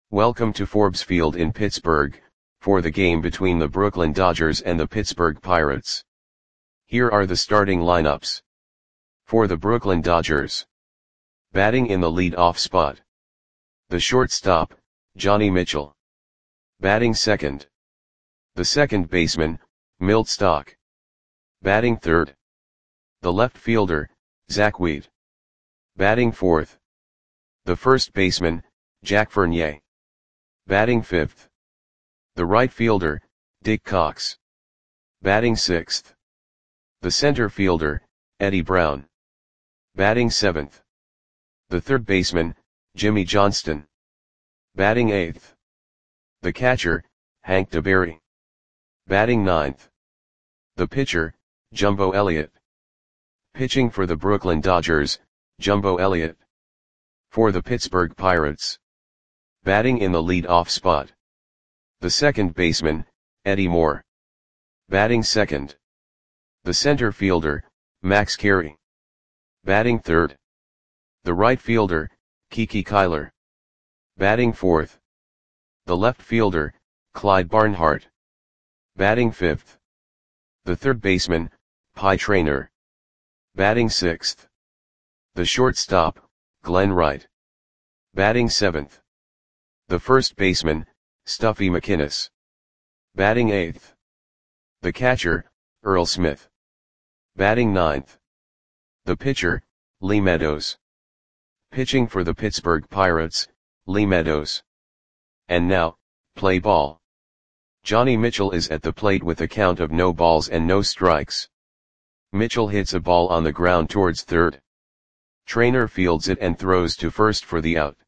Welcome to Forbes Field in Pittsburgh, for the game between the Brooklyn Dodgers and the Pittsburgh Pirates. Here are the starting lineups. For the Brooklyn Dodgers. Batting in the lead-off spot. The shortstop, Johnny Mitchell. Batting second. The second baseman, Milt Stock. Batting third. The left fielder, Zach Wheat. Batting fourth. The first baseman, Jack Fournier. Batting fifth. The right fielder, Dick Cox. Batting sixth. The center fielder, Eddie Brown. Batting seventh. The third baseman, Jimmy Johnston. Batting eighth. The catcher, Hank DeBerry. Batting ninth. The pitcher, Jumbo Elliott. Pitching for the Brooklyn Dodgers, Jumbo Elliott. For the Pittsburgh Pirates. Batting in the lead-off spot. The second baseman, Eddie Moore. Batting second. The center fielder, Max Carey. Batting third. The right fielder, Kiki Kyler. Batting fourth. The left fielder, Clyde Barnhart. Batting fifth. The third baseman, Pie Traynor. Batting sixth. The shortstop, Glenn Wright. Batting seventh. The first baseman, Stuffy McInnis. Batting eighth. The catcher, Earl Smith. Batting ninth. The pitcher, Lee Meadows. Pitching for the Pittsburgh Pirates, Lee Meadows. And now, play ball. Johnny Mitchell is at the plate with a count of no balls and no strikes. Mitchell hits a ball on the ground towards third. Traynor fields it and throws to first for the out.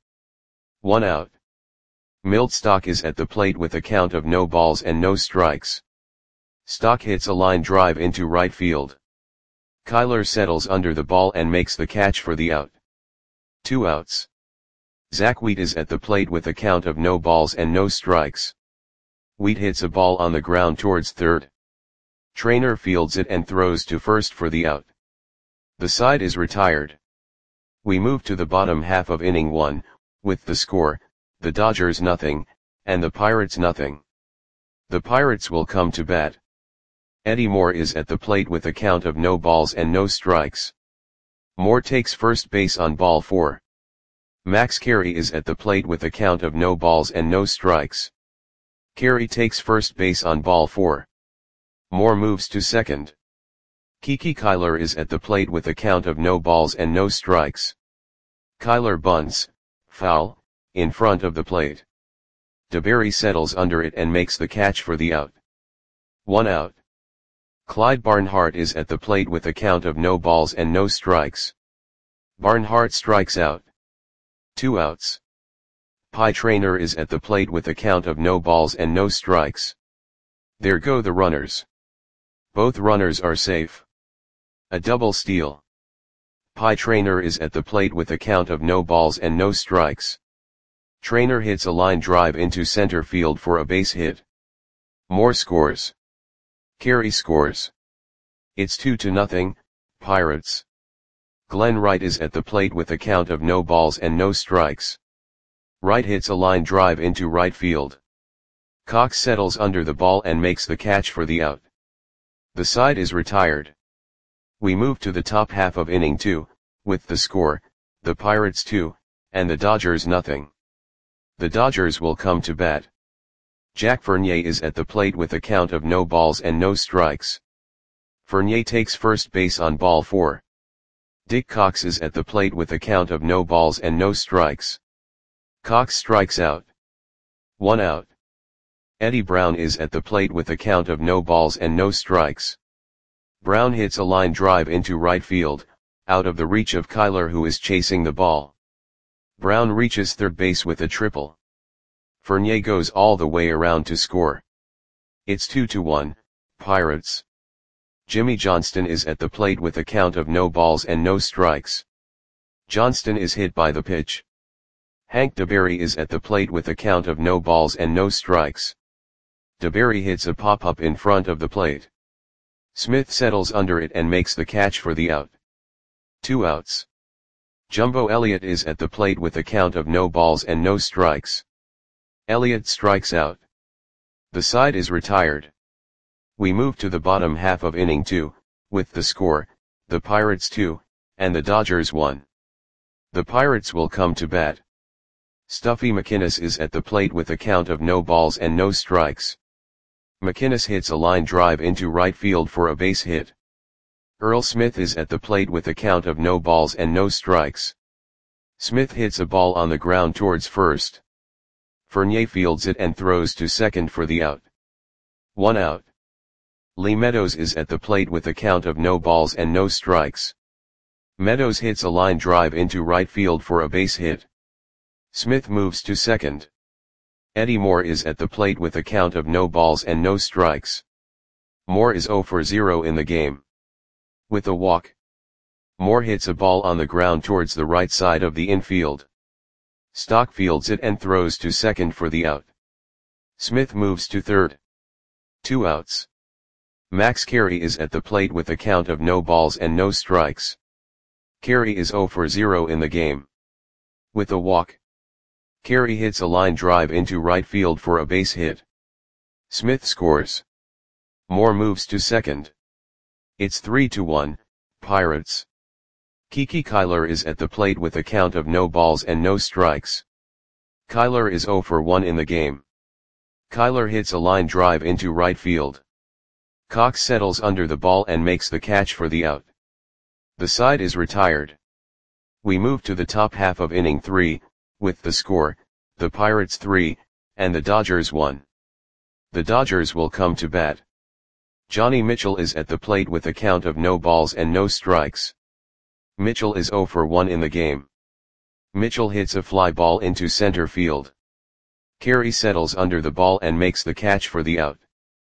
1 out. Milt Stock is at the plate with a count of no balls and no strikes. Stock hits a line drive into right field. Kyler settles under the ball and makes the catch for the out. 2 outs. Zach Wheat is at the plate with a count of no balls and no strikes. Wheat hits a ball on the ground towards third. Traynor fields it and throws to first for the out. The side is retired. We move to the bottom half of inning 1, with the score, the Dodgers nothing, and the Pirates nothing. The Pirates will come to bat. Eddie Moore is at the plate with a count of no balls and no strikes. Moore takes first base on ball 4. Max Carey is at the plate with a count of no balls and no strikes. Carey takes first base on ball 4. Moore moves to second. Kiki Kyler is at the plate with a count of no balls and no strikes. Kyler bunts, foul, in front of the plate. DeBerry settles under it and makes the catch for the out. 1 out. Clyde Barnhart is at the plate with a count of no balls and no strikes. Barnhart strikes out. 2 outs. Pie Traynor is at the plate with a count of no balls and no strikes. There go the runners. Both runners are safe. A double steal. Pie Traynor is at the plate with a count of no balls and no strikes. Traynor hits a line drive into center field for a base hit. Moore scores. Carey scores. It's 2-0, Pirates. Glenn Wright is at the plate with a count of no balls and no strikes. Wright hits a line drive into right field. Cox settles under the ball and makes the catch for the out. The side is retired. We move to the top half of inning 2, with the score, the Pirates 2, and the Dodgers nothing. The Dodgers will come to bat. Jack Fournier is at the plate with a count of no balls and no strikes. Fournier takes first base on ball 4. Dick Cox is at the plate with a count of no balls and no strikes. Cox strikes out. 1 out. Eddie Brown is at the plate with a count of no balls and no strikes. Brown hits a line drive into right field, out of the reach of Kyler, who is chasing the ball. Brown reaches third base with a triple. Fournier goes all the way around to score. It's 2-1, Pirates. Jimmy Johnston is at the plate with a count of no balls and no strikes. Johnston is hit by the pitch. Hank DeBerry is at the plate with a count of no balls and no strikes. DeBerry hits a pop-up in front of the plate. Smith settles under it and makes the catch for the out. 2 outs. Jumbo Elliott is at the plate with a count of no balls and no strikes. Elliott strikes out. The side is retired. We move to the bottom half of inning 2, with the score, the Pirates 2, and the Dodgers 1. The Pirates will come to bat. Stuffy McInnis is at the plate with a count of no balls and no strikes. McInnis hits a line drive into right field for a base hit. Earl Smith is at the plate with a count of no balls and no strikes. Smith hits a ball on the ground towards first. Fournier fields it and throws to second for the out. 1 out. Lee Meadows is at the plate with a count of no balls and no strikes. Meadows hits a line drive into right field for a base hit. Smith moves to second. Eddie Moore is at the plate with a count of no balls and no strikes. Moore is 0 for 0 in the game. With a walk, Moore hits a ball on the ground towards the right side of the infield. Stock fields it and throws to second for the out. Smith moves to third. 2 outs. Max Carey is at the plate with a count of no balls and no strikes. Carey is 0 for 0 in the game. With a walk, Carey hits a line drive into right field for a base hit. Smith scores. Moore moves to second. It's 3-1, Pirates. Kiki Kyler is at the plate with a count of no balls and no strikes. Kyler is 0 for 1 in the game. Kyler hits a line drive into right field. Cox settles under the ball and makes the catch for the out. The side is retired. We move to the top half of inning 3, with the score, the Pirates 3, and the Dodgers 1. The Dodgers will come to bat. Johnny Mitchell is at the plate with a count of no balls and no strikes. Mitchell is 0 for 1 in the game. Mitchell hits a fly ball into center field. Carey settles under the ball and makes the catch for the out.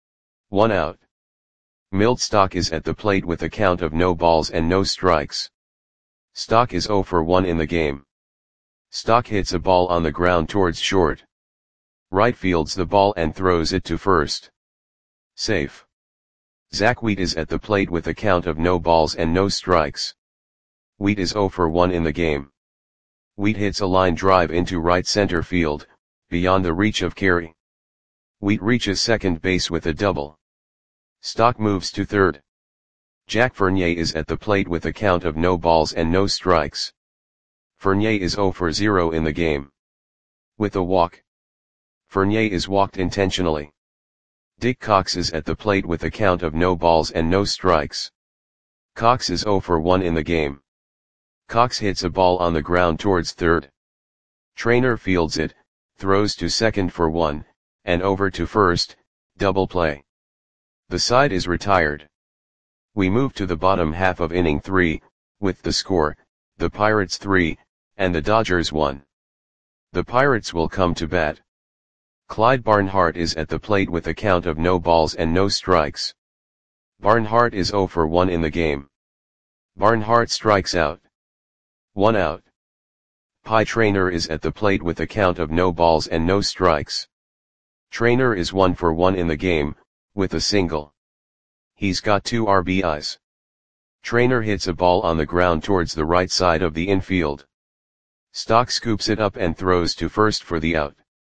1 out. Milt Stock is at the plate with a count of no balls and no strikes. Stock is 0 for 1 in the game. Stock hits a ball on the ground towards short. Right fields the ball and throws it to first. Safe. Zach Wheat is at the plate with a count of no balls and no strikes. Wheat is 0 for 1 in the game. Wheat hits a line drive into right center field, beyond the reach of Carey. Wheat reaches second base with a double. Stock moves to third. Jack Fournier is at the plate with a count of no balls and no strikes. Fournier is 0 for 0 in the game. With a walk, Fournier is walked intentionally. Dick Cox is at the plate with a count of no balls and no strikes. Cox is 0 for 1 in the game. Cox hits a ball on the ground towards third. Trainer fields it, throws to second for 1, and over to first, double play. The side is retired. We move to the bottom half of inning 3, with the score, the Pirates 3, and the Dodgers 1. The Pirates will come to bat. Clyde Barnhart is at the plate with a count of no balls and no strikes. Barnhart is 0 for 1 in the game. Barnhart strikes out. 1 out. Pie Traynor is at the plate with a count of no balls and no strikes. Traynor is 1 for 1 in the game, with a single. He's got 2 RBIs. Traynor hits a ball on the ground towards the right side of the infield. Stock scoops it up and throws to first for the out.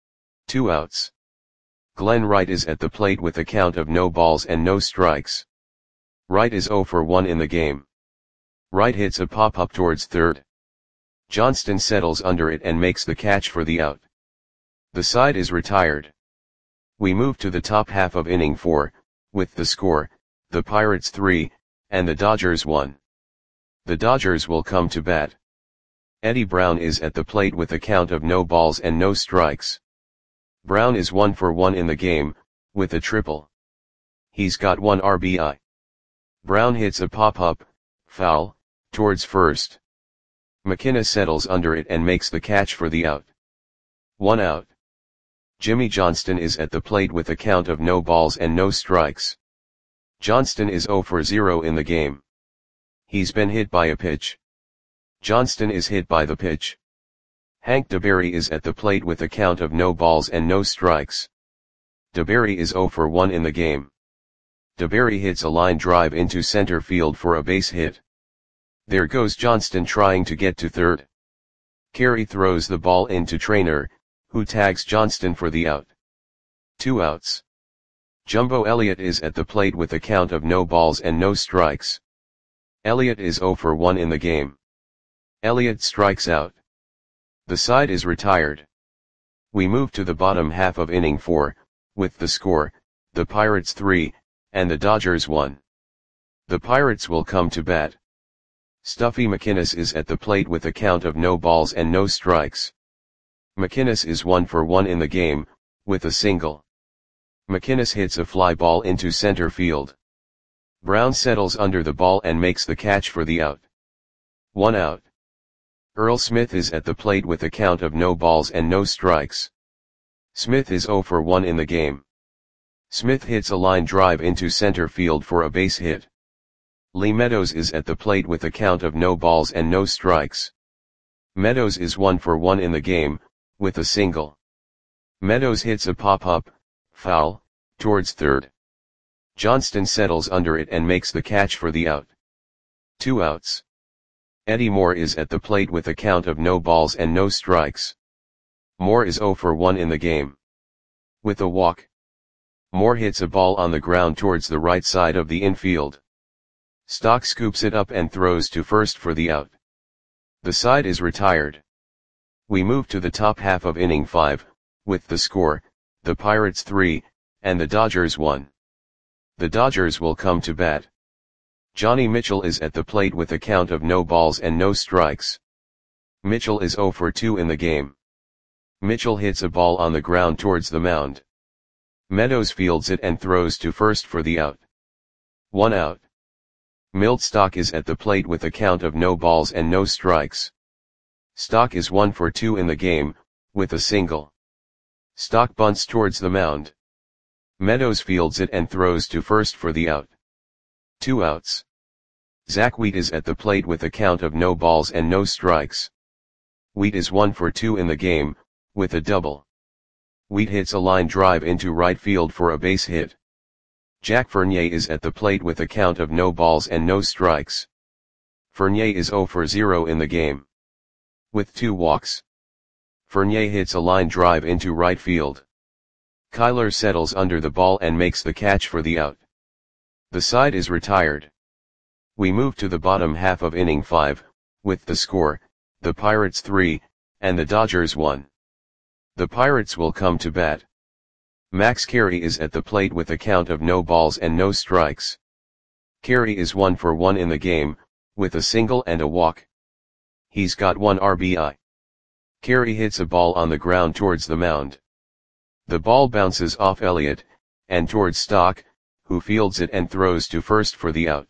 2 outs. Glenn Wright is at the plate with a count of no balls and no strikes. Wright is 0 for 1 in the game. Wright hits a pop-up towards third. Johnston settles under it and makes the catch for the out. The side is retired. We move to the top half of inning 4, with the score, the Pirates 3, and the Dodgers 1. The Dodgers will come to bat. Eddie Brown is at the plate with a count of no balls and no strikes. Brown is 1 for 1 in the game, with a triple. He's got 1 RBI. Brown hits a pop-up, foul, towards first. McKenna settles under it and makes the catch for the out. 1 out. Jimmy Johnston is at the plate with a count of no balls and no strikes. Johnston is 0 for 0 in the game. He's been hit by a pitch. Johnston is hit by the pitch. Hank DeBerry is at the plate with a count of no balls and no strikes. DeBerry is 0 for 1 in the game. DeBerry hits a line drive into center field for a base hit. There goes Johnston trying to get to third. Carey throws the ball into Traynor, who tags Johnston for the out. 2 outs. Jumbo Elliott is at the plate with a count of no balls and no strikes. Elliott is 0 for 1 in the game. Elliott strikes out. The side is retired. We move to the bottom half of inning 4, with the score, the Pirates 3, and the Dodgers 1. The Pirates will come to bat. Stuffy McInnis is at the plate with a count of no balls and no strikes. McInnis is 1 for 1 in the game, with a single. McInnis hits a fly ball into center field. Brown settles under the ball and makes the catch for the out. 1 out. Earl Smith is at the plate with a count of no balls and no strikes. Smith is 0 for 1 in the game. Smith hits a line drive into center field for a base hit. Lee Meadows is at the plate with a count of no balls and no strikes. Meadows is 1 for 1 in the game, with a single. Meadows hits a pop-up, foul, towards third. Johnston settles under it and makes the catch for the out. 2 outs. Eddie Moore is at the plate with a count of no balls and no strikes. Moore is 0 for 1 in the game. With a walk. Moore hits a ball on the ground towards the right side of the infield. Stock scoops it up and throws to first for the out. The side is retired. We move to the top half of inning 5, with the score, the Pirates 3, and the Dodgers 1. The Dodgers will come to bat. Johnny Mitchell is at the plate with a count of no balls and no strikes. Mitchell is 0 for 2 in the game. Mitchell hits a ball on the ground towards the mound. Meadows fields it and throws to first for the out. 1 out. Milt Stock is at the plate with a count of no balls and no strikes. Stock is 1 for 2 in the game, with a single. Stock bunts towards the mound. Meadows fields it and throws to first for the out. 2 outs. Zach Wheat is at the plate with a count of no balls and no strikes. Wheat is 1 for 2 in the game, with a double. Wheat hits a line drive into right field for a base hit. Jack Fournier is at the plate with a count of no balls and no strikes. Fournier is 0 for 0 in the game. With 2 walks. Fournier hits a line drive into right field. Kyler settles under the ball and makes the catch for the out. The side is retired. We move to the bottom half of inning 5, with the score, the Pirates 3, and the Dodgers 1. The Pirates will come to bat. Max Carey is at the plate with a count of no balls and no strikes. Carey is 1 for 1 in the game, with a single and a walk. He's got 1 RBI. Carey hits a ball on the ground towards the mound. The ball bounces off Elliott, and towards Stock, who fields it and throws to first for the out.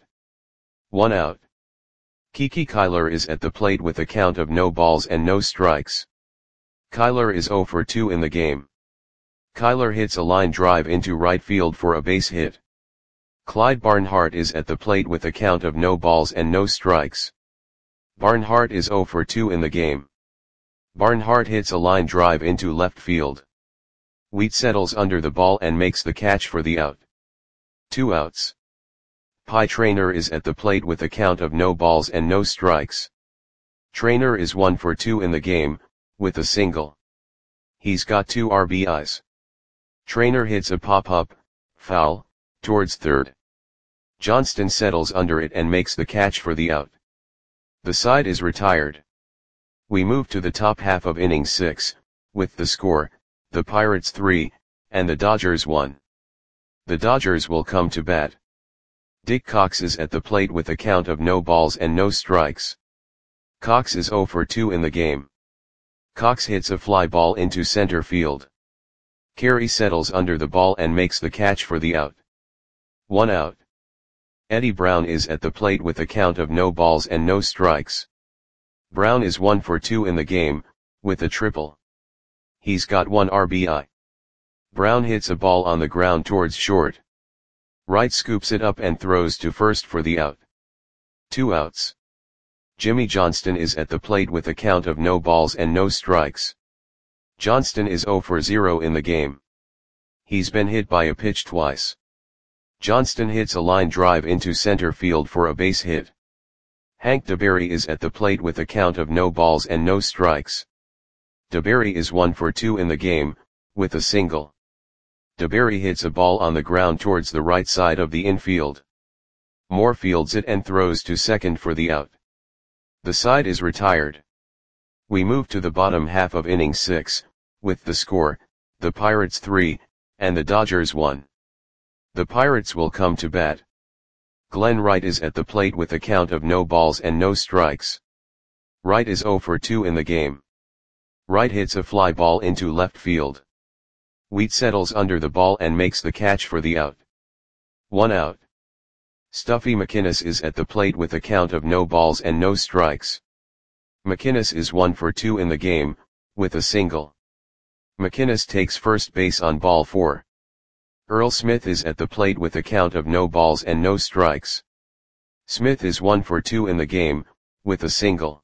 1 out. Kiki Kyler is at the plate with a count of no balls and no strikes. Kyler is 0 for 2 in the game. Kyler hits a line drive into right field for a base hit. Clyde Barnhart is at the plate with a count of no balls and no strikes. Barnhart is 0 for 2 in the game. Barnhart hits a line drive into left field. Wheat settles under the ball and makes the catch for the out. 2 outs. Pie Traynor is at the plate with a count of no balls and no strikes. Traynor is 1 for 2 in the game, with a single. He's got 2 RBIs. Traynor hits a pop-up, foul, towards third. Johnston settles under it and makes the catch for the out. The side is retired. We move to the top half of inning 6, with the score, the Pirates 3, and the Dodgers 1. The Dodgers will come to bat. Dick Cox is at the plate with a count of no balls and no strikes. Cox is 0 for 2 in the game. Cox hits a fly ball into center field. Carey settles under the ball and makes the catch for the out. 1 out. Eddie Brown is at the plate with a count of no balls and no strikes. Brown is 1 for 2 in the game, with a triple. He's got 1 RBI. Brown hits a ball on the ground towards short. Wright scoops it up and throws to first for the out. 2 outs. Jimmy Johnston is at the plate with a count of no balls and no strikes. Johnston is 0 for 0 in the game. He's been hit by a pitch twice. Johnston hits a line drive into center field for a base hit. Hank DeBerry is at the plate with a count of no balls and no strikes. DeBerry is 1 for 2 in the game, with a single. DeBerry hits a ball on the ground towards the right side of the infield. Moore fields it and throws to second for the out. The side is retired. We move to the bottom half of inning 6, with the score, the Pirates 3, and the Dodgers 1. The Pirates will come to bat. Glenn Wright is at the plate with a count of no balls and no strikes. Wright is 0 for 2 in the game. Wright hits a fly ball into left field. Wheat settles under the ball and makes the catch for the out. 1 out. Stuffy McInnis is at the plate with a count of no balls and no strikes. McInnis is 1 for 2 in the game, with a single. McInnis takes first base on ball 4. Earl Smith is at the plate with a count of no balls and no strikes. Smith is 1 for 2 in the game, with a single.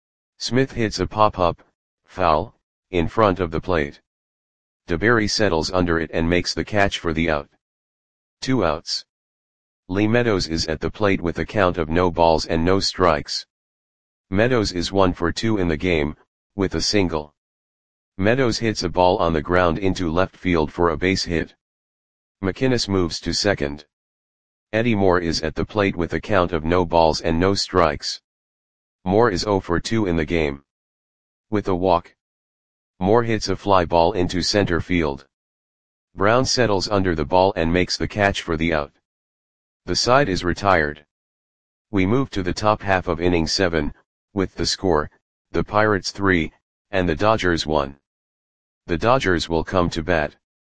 Smith hits a pop-up, foul, in front of the plate. DeBerry settles under it and makes the catch for the out. 2 outs. Lee Meadows is at the plate with a count of no balls and no strikes. Meadows is 1 for 2 in the game, with a single. Meadows hits a ball on the ground into left field for a base hit. McInnis moves to second. Eddie Moore is at the plate with a count of no balls and no strikes. Moore is 0 for 2 in the game. With a walk. Moore hits a fly ball into center field. Brown settles under the ball and makes the catch for the out. The side is retired. We move to the top half of inning 7, with the score, the Pirates 3, and the Dodgers 1. The Dodgers will come to bat.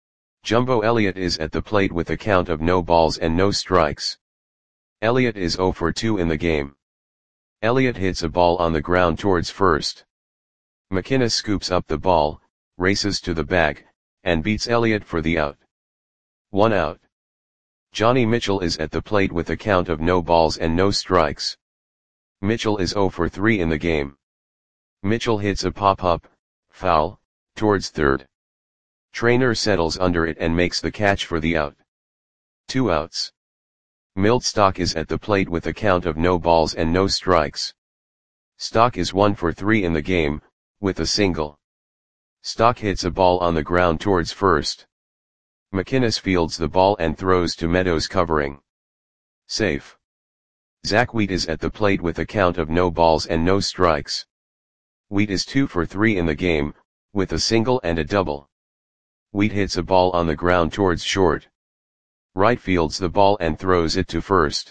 Jumbo Elliott is at the plate with a count of no balls and no strikes. Elliott is 0 for 2 in the game. Elliott hits a ball on the ground towards first. McInnis scoops up the ball, races to the bag, and beats Elliott for the out. 1 out. Johnny Mitchell is at the plate with a count of no balls and no strikes. Mitchell is 0 for 3 in the game. Mitchell hits a pop-up, foul, towards third. Trainer settles under it and makes the catch for the out. 2 outs. Milt Stock is at the plate with a count of no balls and no strikes. Stock is 1 for 3 in the game, with a single. Stock hits a ball on the ground towards first. McInnis fields the ball and throws to Meadows covering. Safe. Zach Wheat is at the plate with a count of no balls and no strikes. Wheat is 2 for 3 in the game, with a single and a double. Wheat hits a ball on the ground towards short. Wright fields the ball and throws it to first.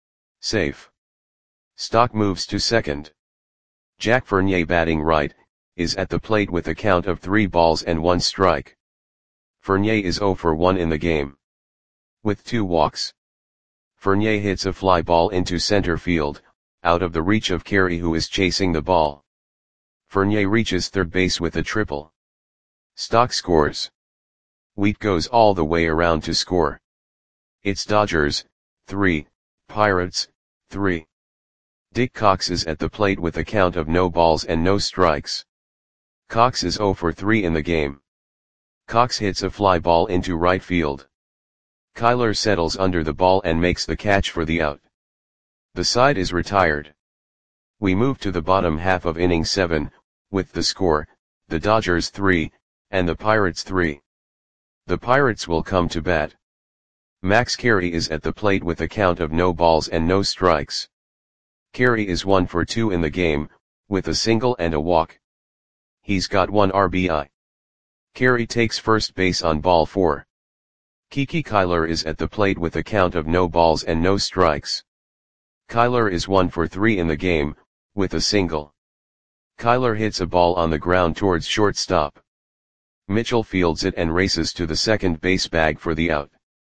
Safe. Stock moves to second. Jack Fournier batting right, is at the plate with a count of 3 balls and 1 strike. Fournier is 0 for 1 in the game. With 2 walks. Fournier hits a fly ball into center field, out of the reach of Carey who is chasing the ball. Fournier reaches third base with a triple. Stock scores. Wheat goes all the way around to score. It's Dodgers, 3, Pirates, 3. Dick Cox is at the plate with a count of no balls and no strikes. Cox is 0 for 3 in the game. Cox hits a fly ball into right field. Kyler settles under the ball and makes the catch for the out. The side is retired. We move to the bottom half of inning 7, with the score, the Dodgers 3, and the Pirates 3. The Pirates will come to bat. Max Carey is at the plate with a count of no balls and no strikes. Carey is 1 for 2 in the game, with a single and a walk. He's got 1 RBI. Carey takes first base on ball 4. Kiki Kyler is at the plate with a count of no balls and no strikes. Kyler is 1 for 3 in the game, with a single. Kyler hits a ball on the ground towards shortstop. Mitchell fields it and races to the second base bag for the out.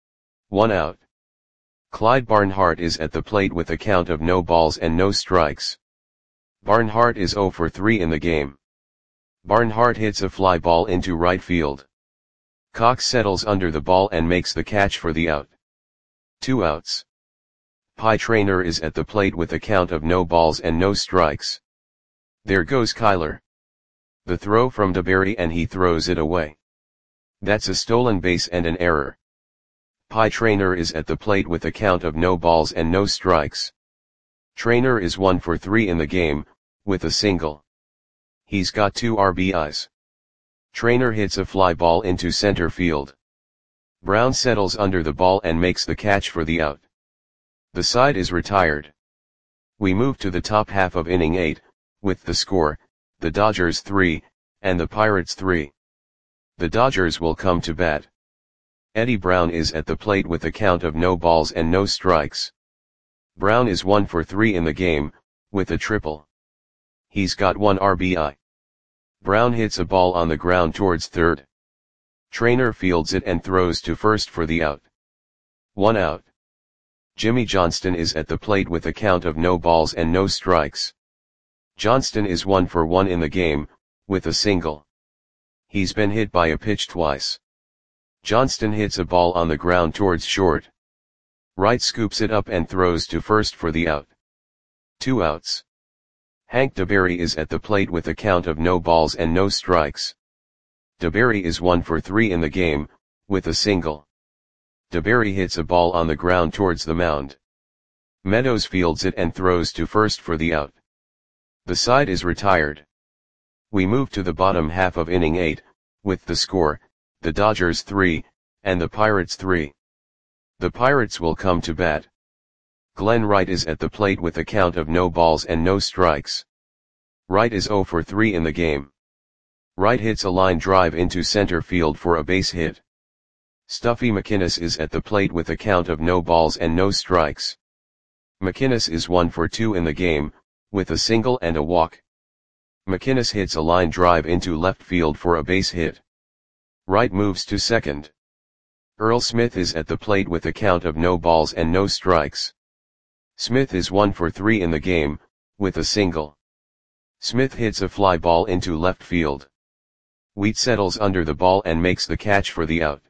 1 out. Clyde Barnhart is at the plate with a count of no balls and no strikes. Barnhart is 0 for 3 in the game. Barnhart hits a fly ball into right field. Cox settles under the ball and makes the catch for the out. 2 outs. Pie Traynor is at the plate with a count of no balls and no strikes. There goes Kyler. The throw from DeBerry and he throws it away. That's a stolen base and an error. Pie Traynor is at the plate with a count of no balls and no strikes. Traynor is 1 for 3 in the game, with a single. He's got 2 RBIs. Trainer hits a fly ball into center field. Brown settles under the ball and makes the catch for the out. The side is retired. We move to the top half of inning 8, with the score, the Dodgers 3, and the Pirates 3. The Dodgers will come to bat. Eddie Brown is at the plate with a count of no balls and no strikes. Brown is 1 for 3 in the game, with a triple. He's got 1 RBI. Brown hits a ball on the ground towards third. Trainer fields it and throws to first for the out. 1 out. Jimmy Johnston is at the plate with a count of no balls and no strikes. Johnston is 1 for 1 in the game, with a single. He's been hit by a pitch twice. Johnston hits a ball on the ground towards short. Wright scoops it up and throws to first for the out. 2 outs. Hank DeBerry is at the plate with a count of no balls and no strikes. DeBerry is 1 for 3 in the game, with a single. DeBerry hits a ball on the ground towards the mound. Meadows fields it and throws to first for the out. The side is retired. We move to the bottom half of inning 8, with the score, the Dodgers 3, and the Pirates 3. The Pirates will come to bat. Glenn Wright is at the plate with a count of no balls and no strikes. Wright is 0 for 3 in the game. Wright hits a line drive into center field for a base hit. Stuffy McInnis is at the plate with a count of no balls and no strikes. McInnis is 1 for 2 in the game, with a single and a walk. McInnis hits a line drive into left field for a base hit. Wright moves to second. Earl Smith is at the plate with a count of no balls and no strikes. Smith is 1 for 3 in the game, with a single. Smith hits a fly ball into left field. Wheat settles under the ball and makes the catch for the out.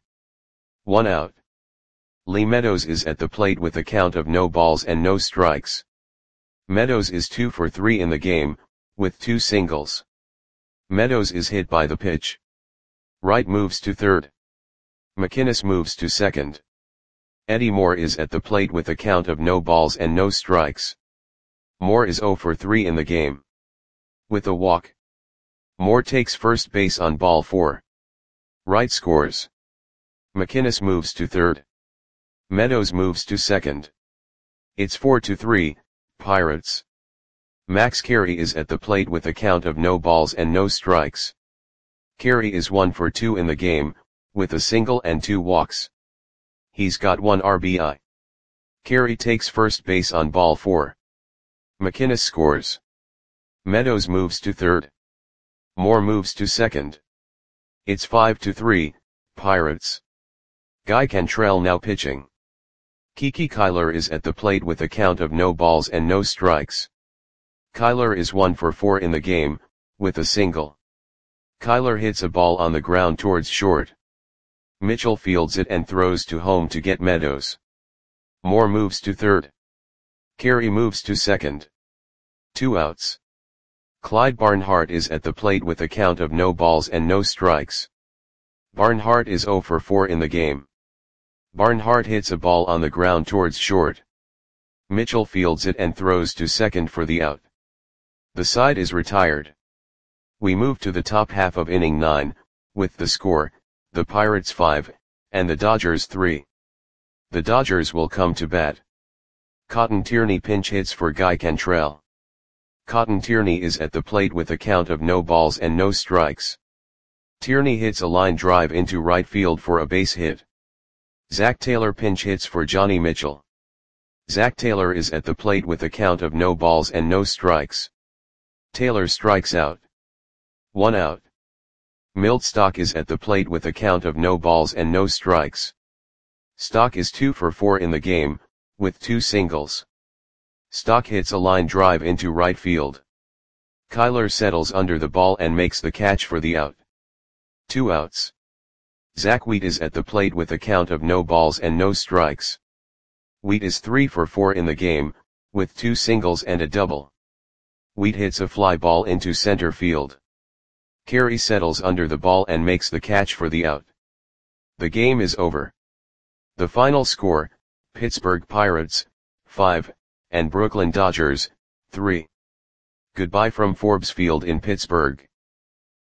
1 out. Lee Meadows is at the plate with a count of no balls and no strikes. Meadows is 2 for 3 in the game, with 2 singles. Meadows is hit by the pitch. Wright moves to third. McInnis moves to second. Eddie Moore is at the plate with a count of no balls and no strikes. Moore is 0 for 3 in the game. With a walk. Moore takes first base on ball 4. Wright scores. McInnis moves to third. Meadows moves to second. It's 4-3, Pirates. Max Carey is at the plate with a count of no balls and no strikes. Carey is 1 for 2 in the game, with a single and 2 walks. He's got 1 RBI. Carey takes first base on ball 4. McInnis scores. Meadows moves to third. Moore moves to second. It's 5-3, Pirates. Guy Cantrell now pitching. Kiki Kyler is at the plate with a count of no balls and no strikes. Kyler is 1 for 4 in the game, with a single. Kyler hits a ball on the ground towards short. Mitchell fields it and throws to home to get Meadows. Moore moves to third. Carey moves to second. 2 outs. Clyde Barnhart is at the plate with a count of no balls and no strikes. Barnhart is 0 for 4 in the game. Barnhart hits a ball on the ground towards short. Mitchell fields it and throws to second for the out. The side is retired. We move to the top half of inning 9, with the score, the Pirates 5, and the Dodgers 3. The Dodgers will come to bat. Cotton Tierney pinch hits for Guy Cantrell. Cotton Tierney is at the plate with a count of no balls and no strikes. Tierney hits a line drive into right field for a base hit. Zach Taylor pinch hits for Johnny Mitchell. Zach Taylor is at the plate with a count of no balls and no strikes. Taylor strikes out. 1 out. Milt Stock is at the plate with a count of no balls and no strikes. Stock is 2 for 4 in the game, with 2 singles. Stock hits a line drive into right field. Kyler settles under the ball and makes the catch for the out. 2 outs. Zach Wheat is at the plate with a count of no balls and no strikes. Wheat is 3 for 4 in the game, with 2 singles and a double. Wheat hits a fly ball into center field. Carey settles under the ball and makes the catch for the out. The game is over. The final score, Pittsburgh Pirates, 5, and Brooklyn Dodgers, 3. Goodbye from Forbes Field in Pittsburgh.